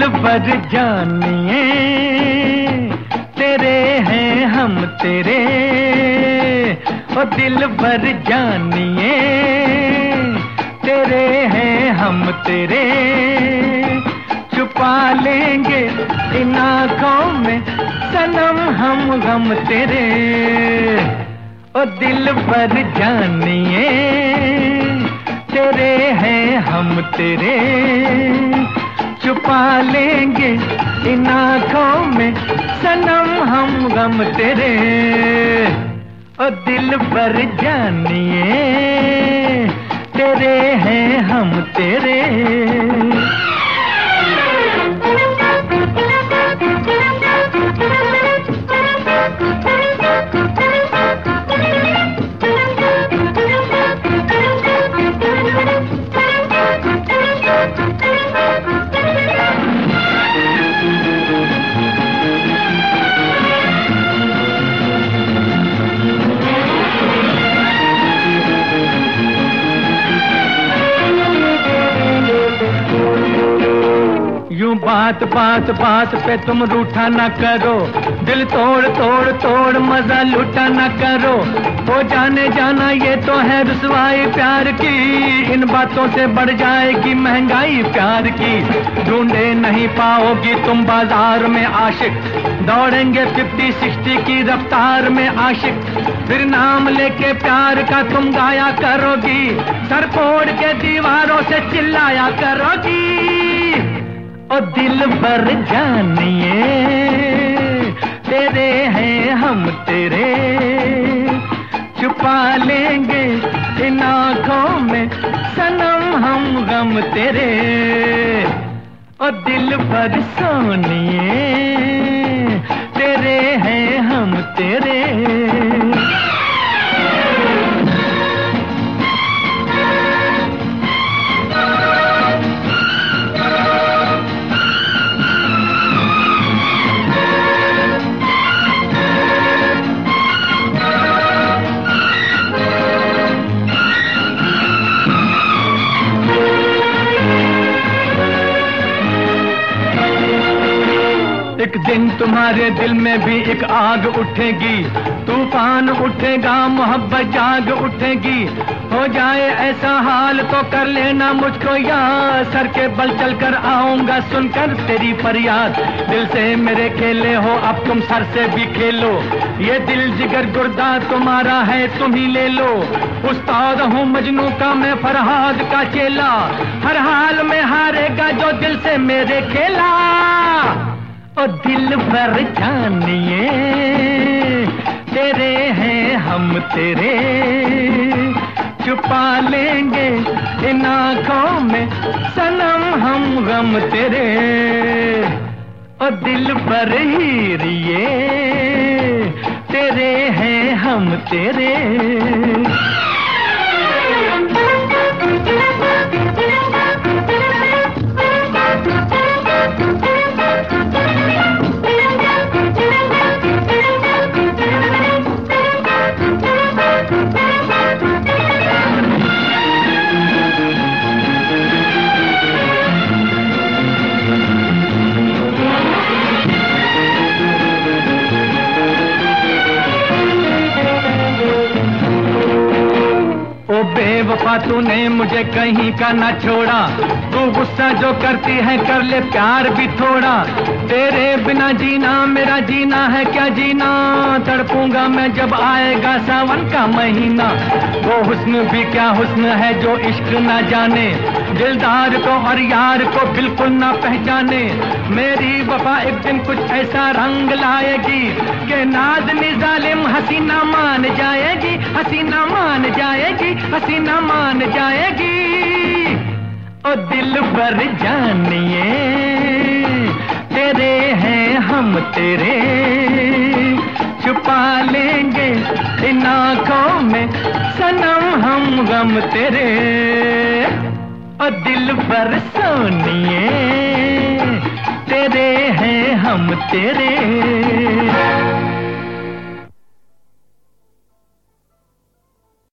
दिल भर जानिए, तेरे हैं हम तेरे, ओ दिल भर जानिए, तेरे हैं हम तेरे। छुपा लेंगे इन आँखों में सनम हम गम तेरे, ओ दिल भर जानिए, तेरे हैं हम तेरे। छुपा लेंगे इन आँखों में सनम हम गम तेरे, ओ दिल भर जानिए, तेरे हैं हम तेरे। यूं बात बात बात पे तुम रूठा ना करो, दिल तोड़ तोड़ तोड़ मजा लूटा ना करो। हो जाने जाना ये तो है रुसवाई प्यार की, इन बातों से बढ़ जाएगी महंगाई प्यार की। ढूंढे नहीं पाओगी तुम बाजार में आशिक, दौड़ेंगे 50-60 की रफ्तार में आशिक। फिर नाम लेके प्यार का तुम गाया करोगी, सर फोड़ के दीवारों से चिल्लाया करोगी। ओ दिल भर जानिए, तेरे हैं हम तेरे। छुपा लेंगे इन आँखों में सनम हम गम तेरे, ओ दिल भर सोनिए, तेरे हैं हम तेरे। एक दिन तुम्हारे दिल में भी एक आग उठेगी, तूफान उठेगा, मोहब्बत जाग उठेगी। हो जाए ऐसा हाल तो कर लेना मुझको याद, सर के बल चल कर आऊंगा सुनकर तेरी फरियाद। दिल से मेरे खेले हो अब तुम सर से भी खेलो, ये दिल जिगर गुर्दा तुम्हारा है तुम ही ले लो। उस्ताद हूँ मजनू का मैं फरहाद का चेला, हर हाल में हारेगा जो दिल से मेरे खेला। ओ दिल भर जानिए, तेरे हैं हम तेरे। छुपा लेंगे इन आँखों में सनम हम गम तेरे, ओ दिल भर हीरिए, तेरे हैं हम तेरे। बेवफा तूने मुझे कहीं का ना छोड़ा, तू गुस्सा जो करती है कर ले प्यार भी थोड़ा। तेरे बिना जीना मेरा जीना है क्या जीना, तड़पूंगा मैं जब आएगा सावन का महीना। वो हुस्न भी क्या हुस्न है जो इश्क ना जाने, दिलदार को और यार को बिल्कुल ना पहचाने। मेरी वफा एक दिन कुछ ऐसा रंग लाएगी कि नाज़नी जालिम हसीना मान जाएगी, हसीना मान जाएगी, हसीना मान जाएगी। ओ दिल भर जानिए, तेरे हैं हम तेरे। छुपा लेंगे इन आँखों में सनम हम गम तेरे, ओ दिल भर सोनिए, तेरे हैं हम तेरे।